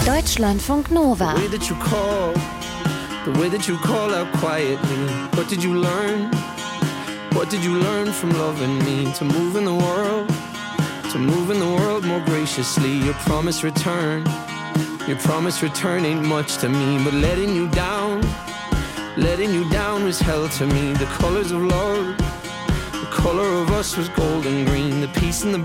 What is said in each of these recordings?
Deutschlandfunk Nova. The way that you call out quietly. What did you learn? What did you learn from loving me? To move in the world more graciously. Your promise return ain't much to me. But letting you down was hell to me. The colors of love, the color of us was gold and green. The peace and the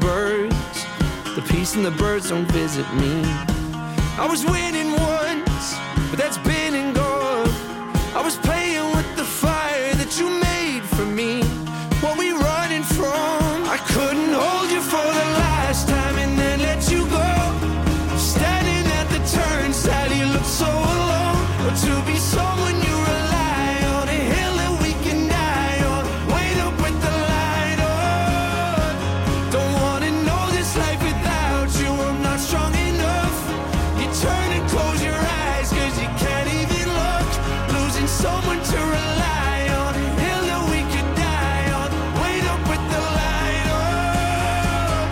birds don't visit me. I was winning once, but that's been and gone. I was playing with the fire that you made for me. What we running from? I couldn't hold you for the last time and then let you go. Standing at the turnstile, you look so alone. But to be someone you rely on, a hill that we can die on. Wait up with the light on. Don't wanna know this life without you. I'm not strong enough. You turn and close your eyes, cause you can't even look. Losing someone to rely on, a hill that we can die on. Wait up with the light on.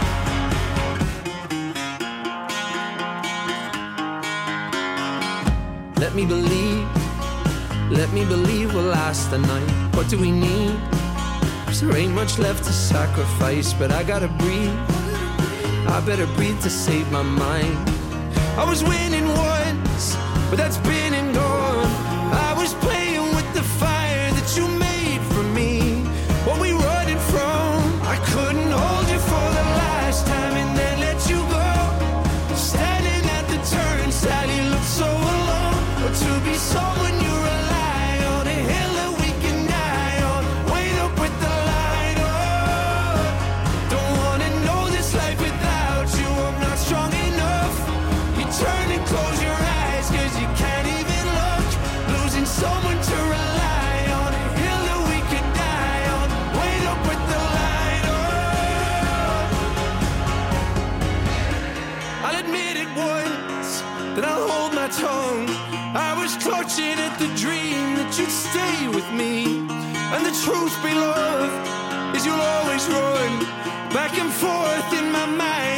Let me believe we'll last the night. What do we need? 'Cause there ain't much left to sacrifice, but I gotta breathe. I better breathe to save my mind. I was winning once, but that's been and gone. I was playing with the fire that you made for me. What we running from? I couldn't hold you for the last time and then let you go. Standing at the turnstile, you look so alone. But to be someone you rely on, a hill that we can die on. Wait up with the light on. Don't wanna know this life without you. I'm not strong enough. You turn and close your eyes, cause you can't even look. Losing someone to rely on, a hill that we can die on. Wait up with the light on. I'll admit it once, then I'll hold my tongue. I was clutching at the dream that you'd stay with me. And the truth, beloved, is you'll always run back and forth in my mind.